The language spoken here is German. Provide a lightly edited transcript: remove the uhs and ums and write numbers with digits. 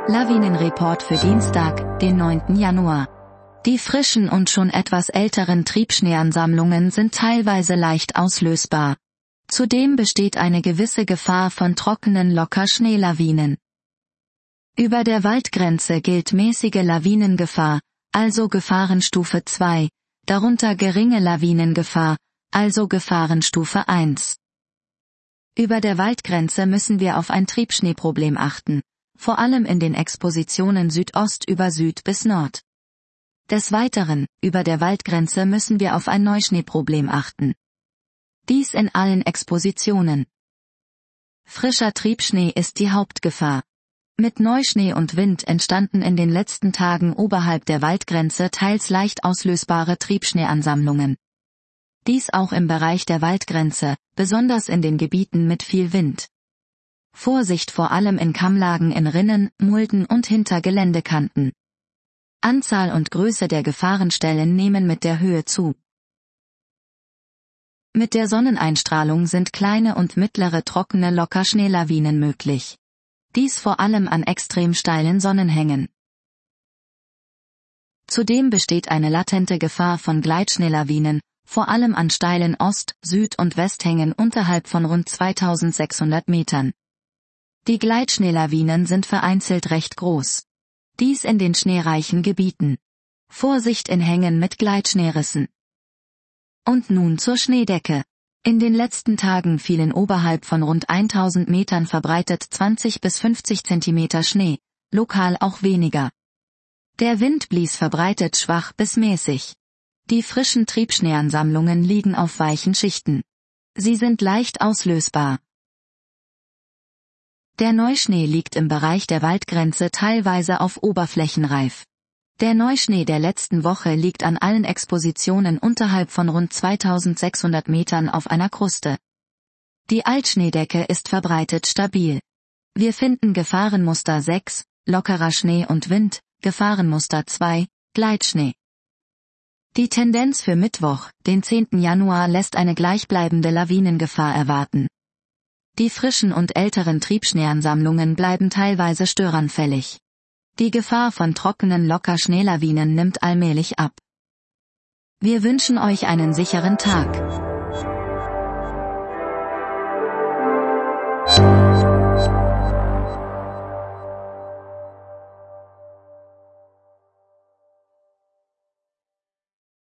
Lawinenreport für Dienstag, den 9. Januar. Die frischen und schon etwas älteren Triebschneeansammlungen sind teilweise leicht auslösbar. Zudem besteht eine gewisse Gefahr von trockenen Lockerschneelawinen. Über der Waldgrenze gilt mäßige Lawinengefahr, also Gefahrenstufe 2, darunter geringe Lawinengefahr, also Gefahrenstufe 1. Über der Waldgrenze müssen wir auf ein Triebschneeproblem achten, vor allem in den Expositionen Südost über Süd bis Nord. Des Weiteren, über der Waldgrenze müssen wir auf ein Neuschneeproblem achten. Dies in allen Expositionen. Frischer Triebschnee ist die Hauptgefahr. Mit Neuschnee und Wind entstanden in den letzten Tagen oberhalb der Waldgrenze teils leicht auslösbare Triebschneeansammlungen. Dies auch im Bereich der Waldgrenze, besonders in den Gebieten mit viel Wind. Vorsicht vor allem in Kammlagen in Rinnen, Mulden und hinter Geländekanten. Anzahl und Größe der Gefahrenstellen nehmen mit der Höhe zu. Mit der Sonneneinstrahlung sind kleine und mittlere trockene Lockerschneelawinen möglich. Dies vor allem an extrem steilen Sonnenhängen. Zudem besteht eine latente Gefahr von Gleitschneelawinen, vor allem an steilen Ost-, Süd- und Westhängen unterhalb von rund 2600 Metern. Die Gleitschneelawinen sind vereinzelt recht groß. Dies in den schneereichen Gebieten. Vorsicht in Hängen mit Gleitschneerissen. Und nun zur Schneedecke. In den letzten Tagen fielen oberhalb von rund 1000 Metern verbreitet 20 bis 50 Zentimeter Schnee, lokal auch weniger. Der Wind blies verbreitet schwach bis mäßig. Die frischen Triebschneeansammlungen liegen auf weichen Schichten. Sie sind leicht auslösbar. Der Neuschnee liegt im Bereich der Waldgrenze teilweise auf Oberflächenreif. Der Neuschnee der letzten Woche liegt an allen Expositionen unterhalb von rund 2600 Metern auf einer Kruste. Die Altschneedecke ist verbreitet stabil. Wir finden Gefahrenmuster 6, lockerer Schnee und Wind, Gefahrenmuster 2, Gleitschnee. Die Tendenz für Mittwoch, den 10. Januar lässt eine gleichbleibende Lawinengefahr erwarten. Die frischen und älteren Triebschneeansammlungen bleiben teilweise störanfällig. Die Gefahr von trockenen Lockerschneelawinen nimmt allmählich ab. Wir wünschen euch einen sicheren Tag.